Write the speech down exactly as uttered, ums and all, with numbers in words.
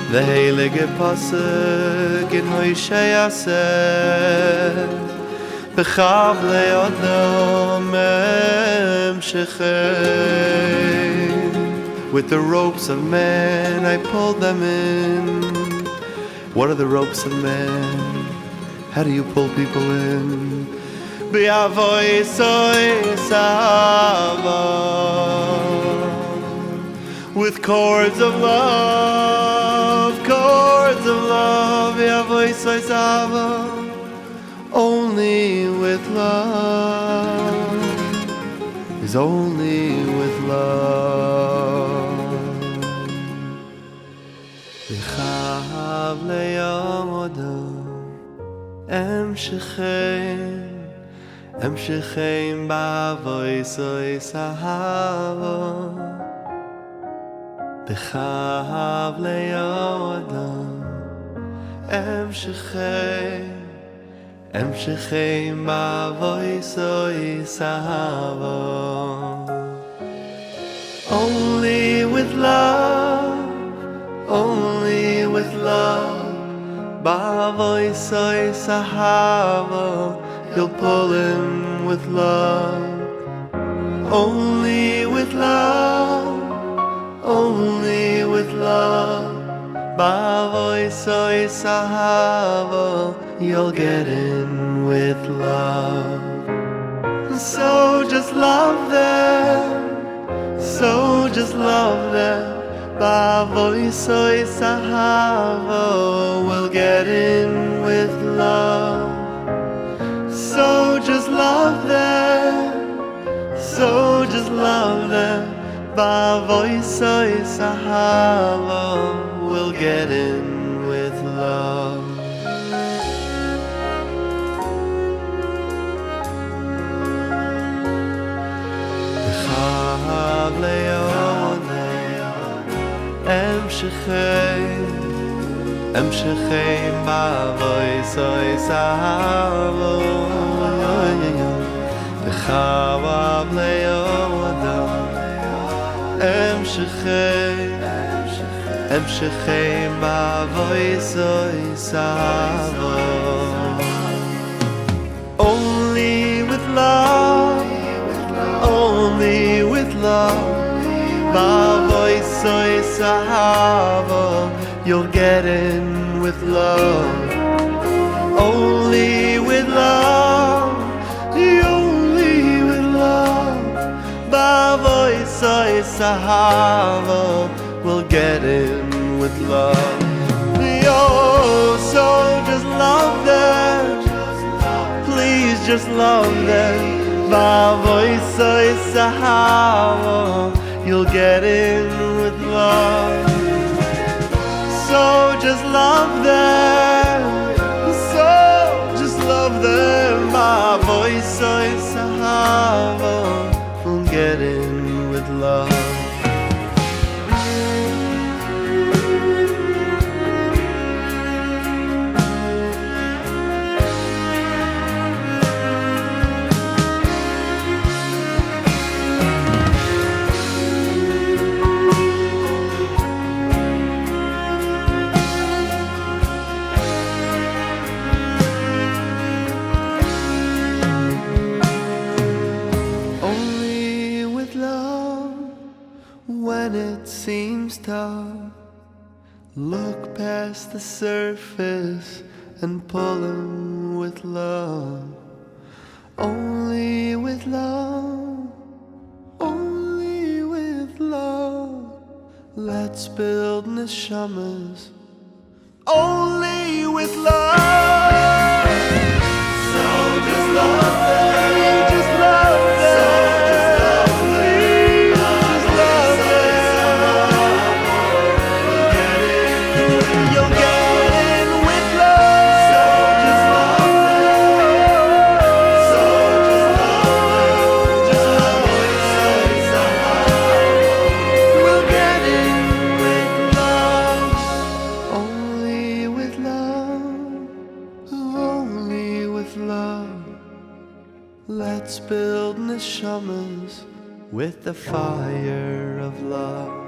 the heilige pasuk in Hosea said, "B'chavle Adam emshechem." With the ropes of men I pulled them in. What are the ropes of men? How do you pull people in? B'avoy soy sava, with cords of love, cords of love. B'avoy soy sava, only with love, is only with love. B'chav le'yodam emshechem, emshechem b'avoy soy sahava. B'chav le'yodam emshechem, emshechem b'avoy soy sahava. Only with love, only with love, b'avoy soy sahava, you'll pull him with love. Only with love, only with love, b'avoy soy sahava, you'll get in with love. So just love them, so just love them, b'avoy soy sahava, we'll get in with love. So just love them, so just love them, b'avoy soy sahava, we'll get in with love. B'chav le'yodam emshechem, emshechem b'avoy soy sahava. B'chav le'yodam emshechem, emshechem b'avoy soy sahava. Only with love, only with love, b'avoy soy sahava, you'll get in with love. Only with love, only with love, b'avoy soy sahava, we'll get in with love. Yo, so just love them, please just love them, b'avoy soy sahava, you'll get in with love. So just love them, so just love them, b'avoy soy sahava, we'll get in with love. When it seems tough, look past the surface and pull him with love. Only with love, only with love, let's build neshamas. Only with love, so just love them, just love them. Let's build neshamas with the fire of love.